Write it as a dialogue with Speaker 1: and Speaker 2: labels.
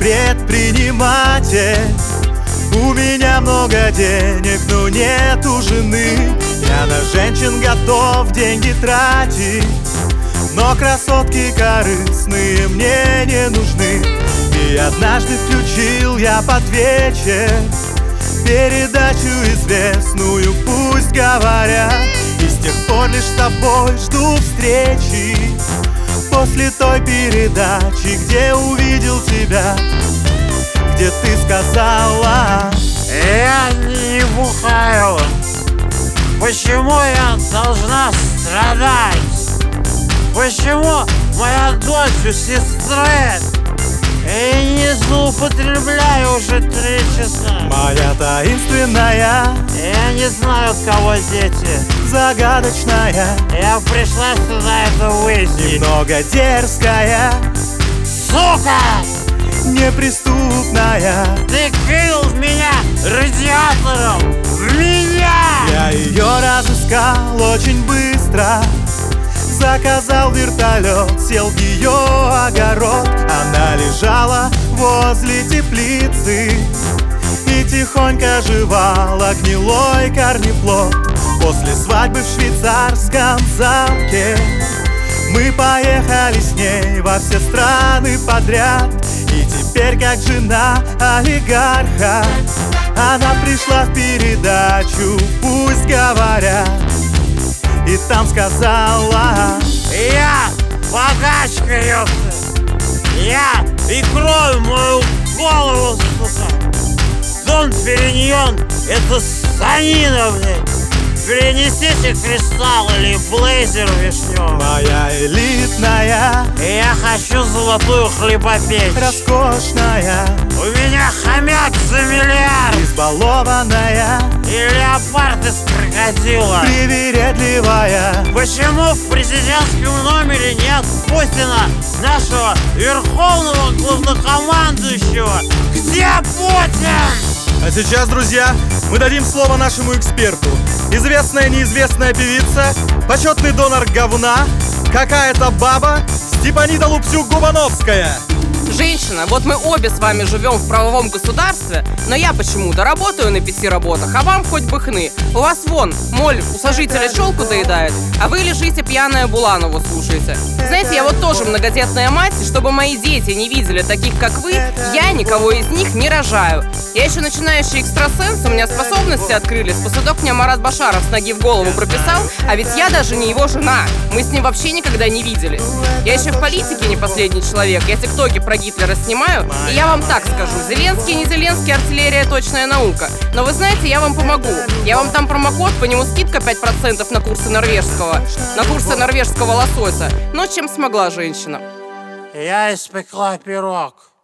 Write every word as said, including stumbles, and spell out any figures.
Speaker 1: предприниматель. У меня много денег, но нету жены. Я на женщин готов деньги тратить, но красотки корыстные мне не нужны. И однажды включил я под вечер передачу известную «Пусть говорят». И с тех пор лишь с тобой жду встречи после той передачи, где увидел тебя, где ты сказала:
Speaker 2: я не бухаю, почему я должна страдать? Почему моя дочь у сестры? И не злоупотребляю уже три часа.
Speaker 1: Моя таинственная,
Speaker 2: я не знаю, от кого дети,
Speaker 1: загадочная,
Speaker 2: я пришла сюда это выяснить.
Speaker 1: немного дерзкая,
Speaker 2: сука,
Speaker 1: неприступная.
Speaker 2: ты кинул в меня радиатором, в меня!
Speaker 1: Я ее разыскал очень быстро, заказал вертолет, сел в ее огород. Она лежала возле теплицы и тихонько жевала гнилой корнеплод. После свадьбы в швейцарском замке мы поехали с ней во все страны подряд. И теперь, как жена олигарха, она пришла в передачу «Пусть говорят». И там сказала:
Speaker 2: я богачка, ёпта. Я икрою мою голову, сука. Дон Периньон — это станина, блядь. Принесите кристалл или блейзер вишневый.
Speaker 1: моя элитная,
Speaker 2: Я хочу золотую хлебопечь.
Speaker 1: роскошная,
Speaker 2: У меня хомяк за миллиард.
Speaker 1: избалованная,
Speaker 2: И леопард из крокодила.
Speaker 1: привередливая.
Speaker 2: Почему в президентском номере нет Путина, нашего верховного главнокомандующего? Где Путин?
Speaker 1: А сейчас, друзья, мы дадим слово нашему эксперту. Известная неизвестная певица, почетный донор говна, какая-то баба, Степанида Лупсюк-Губановская.
Speaker 3: Женщина, вот мы обе с вами живем в правовом государстве, но я почему-то работаю на пяти работах, а вам хоть бы хны. У вас вон, моль у сожителя челку доедает, а вы лежите пьяная Буланову слушаете. Знаете, я вот тоже многодетная мать, и чтобы мои дети не видели таких, как вы, я никого из них не рожаю. Я еще начинающий экстрасенс, у меня способности открылись. Посудок мне Марат Башаров с ноги в голову прописал, а ведь я даже не его жена. Мы с ним вообще никогда не виделись. Я еще в политике не последний человек, я тиктоки про Гитлера снимаю, и я вам так скажу: Зеленский, не Зеленский, артиллерия — точная наука. Но вы знаете, я вам помогу. Я вам там промокод, по нему скидка пять процентов на курсы норвежского, на курсы норвежского лосося. Но чем смогла женщина.
Speaker 2: Я испекла пирог.